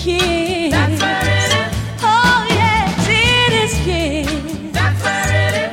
kiss. That's where it is. Oh yes, in his kiss. That's where it is.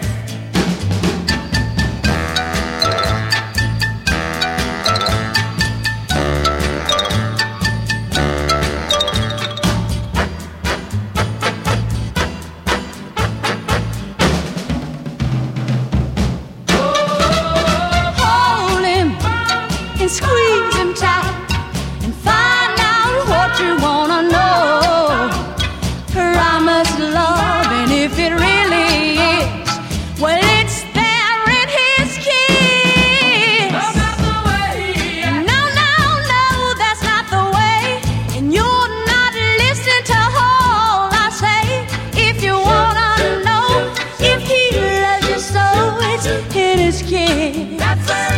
Hold him and squeeze him tight and find out what you wanna know. Promise love, and if it really is, well, it's there in his kiss. That's not the way he acts. No, no, no, that's not the way. And you're not listening to all I say. If you wanna know if he loves you so, it's in his kiss. That's where